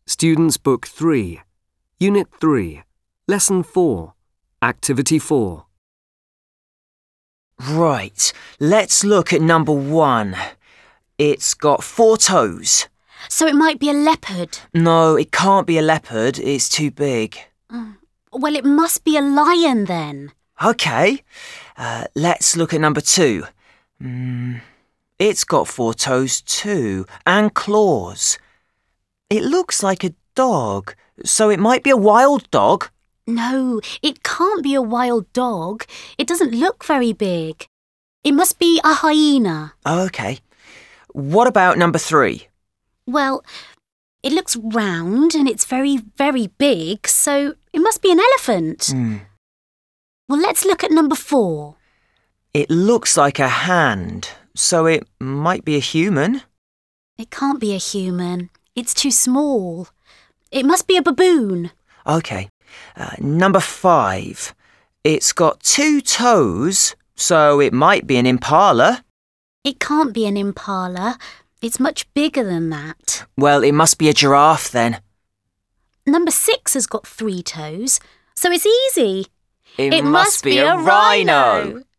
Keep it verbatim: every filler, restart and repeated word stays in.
Students Book three, Unit three, Lesson four, Activity four. Right, let's look at number one. It's got four toes. So it might be a leopard. No, it can't be a leopard. It's too big. Mm. Well, it must be a lion then. OK, uh, let's look at number two. Mm, it's got four toes too, and claws. It looks like a dog, so it might be a wild dog. No, it can't be a wild dog. It doesn't look very big. It must be a hyena. OK. What about number three? Well, it looks round and it's very, very big, so it must be an elephant. Mm. Well, let's look at number four. It looks like a hand, so it might be a human. It can't be a human. It's too small. It must be a baboon. OK. Uh, number five. It's got two toes, so it might be an impala. It can't be an impala. It's much bigger than that. Well, it must be a giraffe then. Number six has got three toes, so it's easy. It, It must, must be, be a, a rhino. rhino.